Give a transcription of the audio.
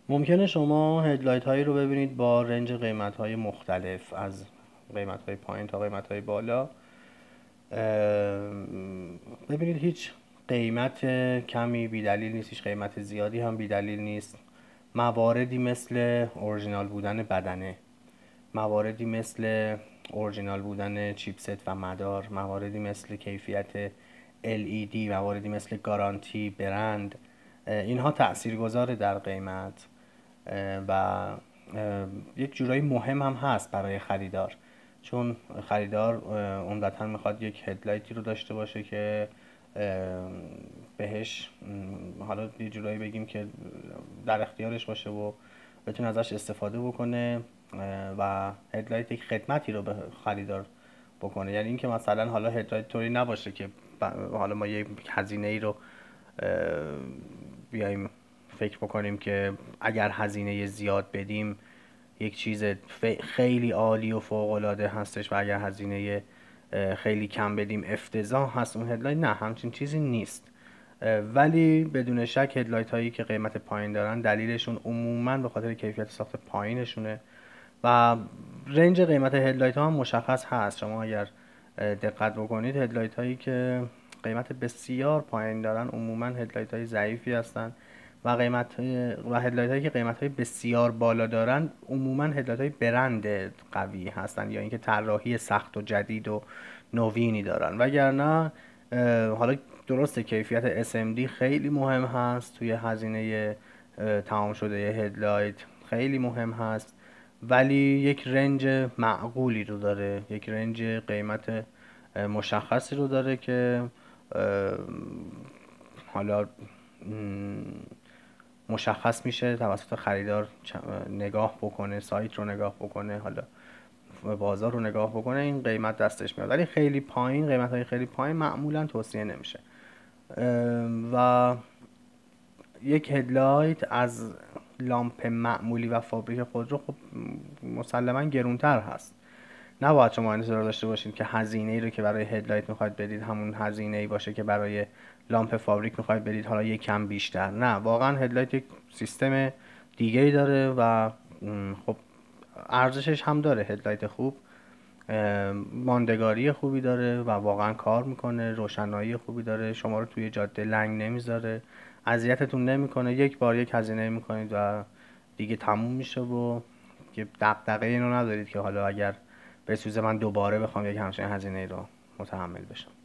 ممکنه شما هدلایت هایی رو ببینید با رنج قیمت های مختلف، از قیمت های پایین تا قیمت های بالا. ببینید هیچ قیمت کمی بیدلیل نیست، هیچ قیمت زیادی هم بیدلیل نیست. مواردی مثل اورجینال بودن بدنه، مواردی مثل اورجینال بودن چیپست و مدار، مواردی مثل کیفیت LED، مواردی مثل گارانتی برند، اینها تاثیرگذاره در قیمت و یک جورایی مهم هم هست برای خریدار، چون خریدار عمدتا میخواد یک هدلایتی رو داشته باشه که بهش حالا یه جورایی بگیم که در اختیارش باشه و بتونه ازش استفاده بکنه و هدلایت یک خدمتی رو به خریدار بکنه. یعنی اینکه مثلا حالا هدلایت طوری نباشه که حالا ما یک هزینه ای رو بیایم فکر بکنیم که اگر هزینه زیاد بدیم یک چیز خیلی عالی و فوق العاده هستش و اگر هزینه خیلی کم بدیم افتضاح هست اون هدلایت. نه، همچین چیزی نیست. ولی بدون شک هدلایت هایی که قیمت پایین دارن دلیلشون عموما به خاطر کیفیت ساخت پایینشونه و رنج قیمت هدلایت ها هم مشخص هست. شما اگر دقت بکنید هدلایت هایی که قیمت بسیار پایین دارن عموما هدلایت های ضعیفی هستن و هدلایت هایی که قیمت های بسیار بالا دارن عموما هدلایت های برند قوی هستن یا اینکه طراحی سخت و جدید و نوینی دارن. وگرنه حالا درسته کیفیت SMD خیلی مهم هست توی هزینه تمام شده هدلایت، خیلی مهم هست، ولی یک رنج معقولی رو داره، یک رنج قیمت مشخصی رو داره که حالا مشخص میشه توسط خریدار نگاه بکنه، سایت رو نگاه بکنه، حالا بازار رو نگاه بکنه، این قیمت دستش میاد. ولی خیلی پایین، قیمت های خیلی پایین معمولا توصیه نمیشه و یک هدلایت از لامپ معمولی و فابریک خودرو خب مسلما گرونتر هست. نباید شما انتظار داشته باشید که هزینه ای رو که برای هدلایت میخواید بدید همون هزینه ای باشه که برای لامپ فابریک میخواید بدید، حالا یک کم بیشتر. نه، واقعا هدلایت یک سیستم دیگه ای داره و خب ارزشش هم داره. هدلایت خوب ماندگاری خوبی داره و واقعا کار میکنه، روشنایی خوبی داره، شما رو توی جاده لنگ نمیذاره، اذیتتون نمیکنه. یک بار یک هزینه میکنید و دیگه تموم میشه و که دغدغه اینو ندارید که حالا اگر بسوزه من دوباره بخوام یک همچین هزینه رو متحمل بشم.